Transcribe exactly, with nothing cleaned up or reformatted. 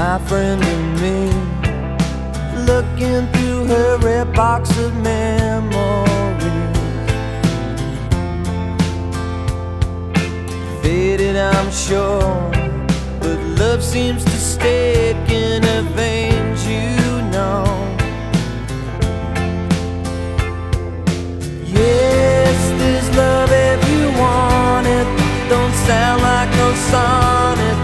my friend and me, looking through her red box of memories. Faded, I'm sure, but love seems to stay.